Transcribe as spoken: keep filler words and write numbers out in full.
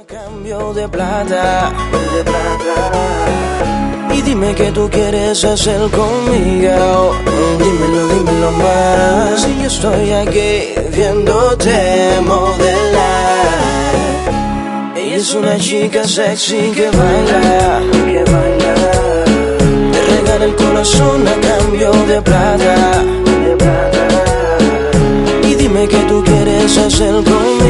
A cambio de plata, de plata. Y dime qué tú quieres hacer conmigo. Dímelo, dímelo más. Y yo estoy aquí viéndote modelar. Ella es una chica sexy que baila, que baila. Te regala el corazón a cambio de plata, de plata. Y dime qué tú quieres hacer conmigo.